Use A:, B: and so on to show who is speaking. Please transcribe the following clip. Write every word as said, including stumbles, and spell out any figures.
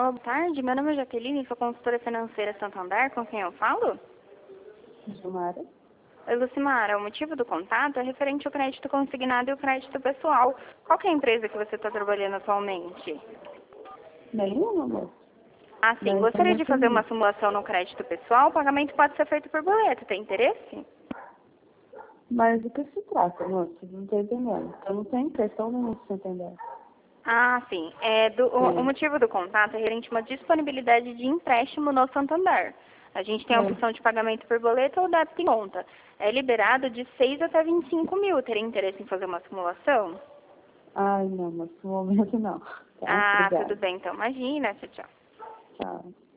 A: Alô, boa tarde. Meu nome é Jaqueline, sou consultora financeira Santander. Com quem eu falo?
B: Lucimara.
A: Oi, Lucimara. O motivo do contato é referente ao crédito consignado e o crédito pessoal. Qual que é a empresa que você está trabalhando atualmente?
B: Nenhuma, amor.
A: Ah, sim.
B: Não,
A: Gostaria de
B: informação
A: fazer uma
B: nenhuma.
A: simulação no crédito pessoal. O pagamento pode ser feito por boleto. Tem interesse?
B: Mas do que se trata, moço? Não estou entendendo. Eu não tenho impressão nenhuma de você entender.
A: Ah, sim. É do, o, o
B: Sim.
A: motivo do contato é referente a uma disponibilidade de empréstimo no Santander. A gente tem a
B: É.
A: opção de pagamento por boleto ou débito em conta. É liberado de seis até vinte e cinco mil. Teria interesse em fazer uma simulação?
B: Ai, não, moço. No momento não. Tá?
A: Ah, tudo
B: Obrigada.
A: bem. Então, imagina. Tchau, tchau.
B: Tchau.